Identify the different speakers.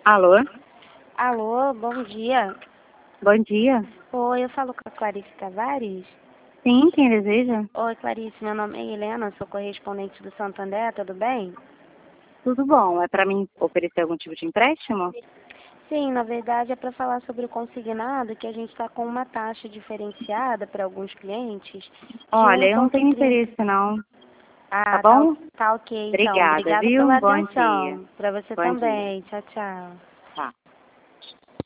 Speaker 1: Alô?
Speaker 2: Alô, bom dia.
Speaker 1: Bom dia.
Speaker 2: Oi, eu falo com a Clarice Tavares.
Speaker 1: Sim, quem deseja?
Speaker 2: Oi, Clarice, meu nome é Helena, sou correspondente do Santander, tudo bem?
Speaker 1: Tudo bom. É para mim oferecer algum tipo de empréstimo?
Speaker 2: Sim, na verdade é para falar sobre o consignado, que a gente está com uma taxa diferenciada para alguns clientes de
Speaker 1: Olha, eu não tenho
Speaker 2: 1,30.
Speaker 1: interesse não. Tá
Speaker 2: Ah,
Speaker 1: bom?
Speaker 2: tá ok, então.
Speaker 1: Obrigada,
Speaker 2: Obrigada
Speaker 1: viu?
Speaker 2: pela
Speaker 1: Bom dia.
Speaker 2: atenção. Para você
Speaker 1: Bom dia.
Speaker 2: também. Tchau, tchau.